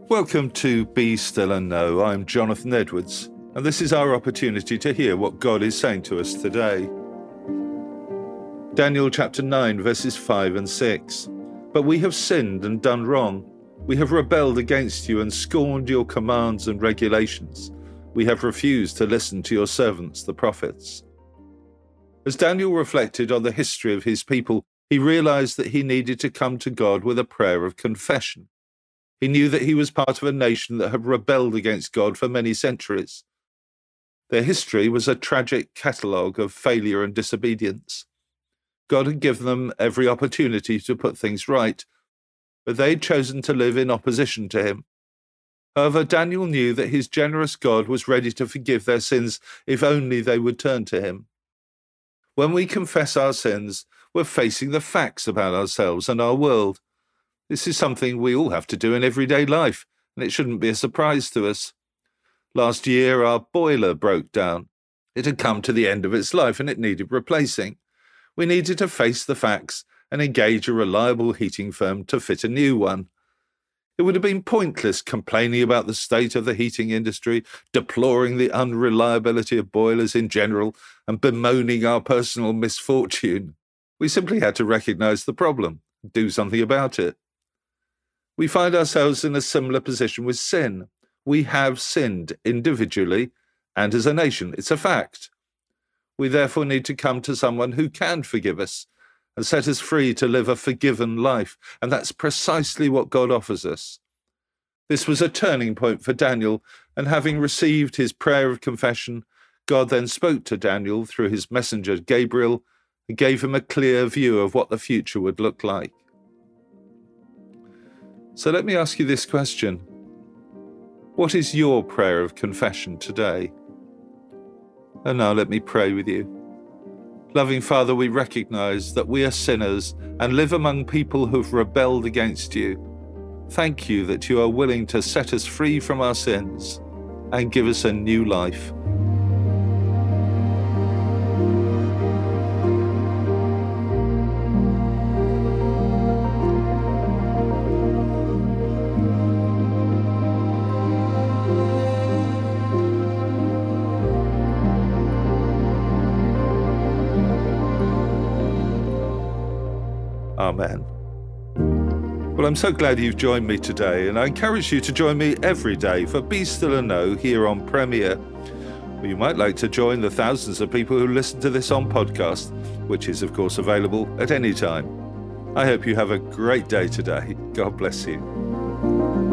Welcome to Be Still and Know. I'm Jonathan Edwards, and this is our opportunity to hear what God is saying to us today. Daniel chapter 9, verses 5 and 6. But we have sinned and done wrong. We have rebelled against you and scorned your commands and regulations. We have refused to listen to your servants, the prophets. As Daniel reflected on the history of his people, he realized that he needed to come to God with a prayer of confession. He knew that he was part of a nation that had rebelled against God for many centuries. Their history was a tragic catalogue of failure and disobedience. God had given them every opportunity to put things right, but they had chosen to live in opposition to him. However, Daniel knew that his generous God was ready to forgive their sins if only they would turn to him. When we confess our sins, we're facing the facts about ourselves and our world. This is something we all have to do in everyday life, and it shouldn't be a surprise to us. Last year, our boiler broke down. It had come to the end of its life and it needed replacing. We needed to face the facts and engage a reliable heating firm to fit a new one. It would have been pointless complaining about the state of the heating industry, deploring the unreliability of boilers in general, and bemoaning our personal misfortune. We simply had to recognize the problem and do something about it. We find ourselves in a similar position with sin. We have sinned individually and as a nation. It's a fact. We therefore need to come to someone who can forgive us and set us free to live a forgiven life. And that's precisely what God offers us. This was a turning point for Daniel, and having received his prayer of confession, God then spoke to Daniel through his messenger Gabriel and gave him a clear view of what the future would look like. So let me ask you this question. What is your prayer of confession today? And now let me pray with you. Loving Father, we recognize that we are sinners and live among people who've rebelled against you. Thank you that you are willing to set us free from our sins and give us a new life. Amen. Well, I'm so glad you've joined me today, and I encourage you to join me every day for Be Still and Know here on Premier. Or you might like to join the thousands of people who listen to this on podcast, which is, of course, available at any time. I hope you have a great day today. God bless you.